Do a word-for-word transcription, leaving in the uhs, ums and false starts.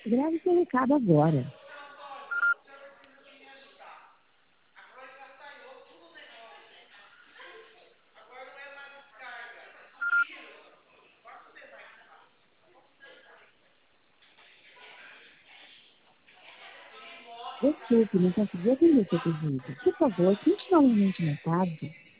Grave seu recado agora. Desculpe, não consegui atender seu pedido. Por favor, tente novamente mais tarde.